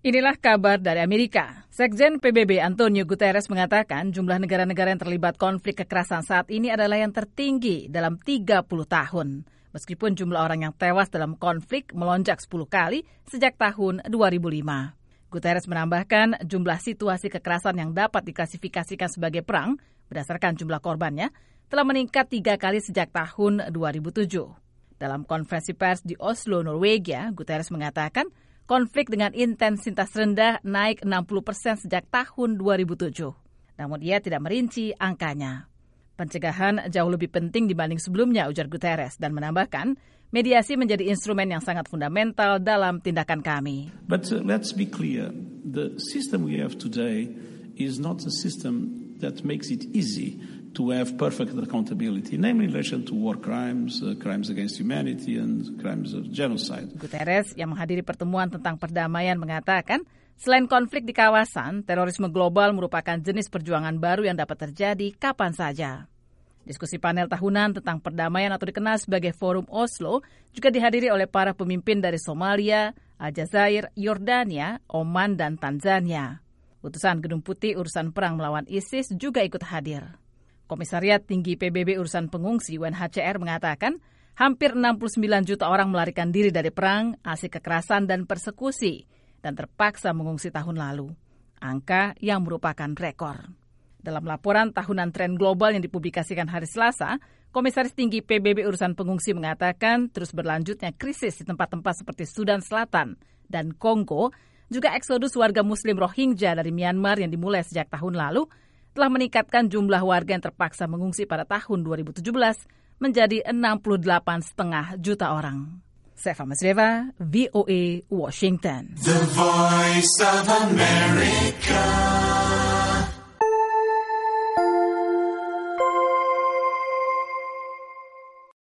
Inilah kabar dari Amerika. Sekjen PBB Antonio Guterres mengatakan jumlah negara-negara yang terlibat konflik kekerasan saat ini adalah yang tertinggi dalam 30 tahun. Meskipun jumlah orang yang tewas dalam konflik melonjak 10 kali sejak tahun 2005. Guterres menambahkan jumlah situasi kekerasan yang dapat diklasifikasikan sebagai perang berdasarkan jumlah korbannya telah meningkat 3 kali sejak tahun 2007. Dalam konferensi pers di Oslo, Norwegia, Guterres mengatakan konflik dengan intensitas rendah naik 60% sejak tahun 2007. Namun ia tidak merinci angkanya. Pencegahan jauh lebih penting dibanding sebelumnya, ujar Guterres, dan menambahkan mediasi menjadi instrumen yang sangat fundamental dalam tindakan kami. But let's be clear, the system we have today is not a system that makes it easy to have perfect accountability, namely in relation to war crimes, crimes against humanity, and crimes of genocide. Guterres yang menghadiri pertemuan tentang perdamaian mengatakan, selain konflik di kawasan, terorisme global merupakan jenis perjuangan baru yang dapat terjadi kapan saja. Diskusi panel tahunan tentang perdamaian atau dikenal sebagai Forum Oslo juga dihadiri oleh para pemimpin dari Somalia, Aljazair, Yordania, Oman, dan Tanzania. Utusan Gedung Putih urusan perang melawan ISIS juga ikut hadir. Komisariat Tinggi PBB Urusan Pengungsi UNHCR mengatakan hampir 69 juta orang melarikan diri dari perang, aksi kekerasan dan persekusi dan terpaksa mengungsi tahun lalu. Angka yang merupakan rekor. Dalam laporan tahunan tren global yang dipublikasikan hari Selasa, Komisaris Tinggi PBB Urusan Pengungsi mengatakan terus berlanjutnya krisis di tempat-tempat seperti Sudan Selatan dan Kongo, juga eksodus warga Muslim Rohingya dari Myanmar yang dimulai sejak tahun lalu, telah meningkatkan jumlah warga yang terpaksa mengungsi pada tahun 2017 menjadi 68,5 juta orang. Sefa Masreva, VOA, Washington. The Voice of America.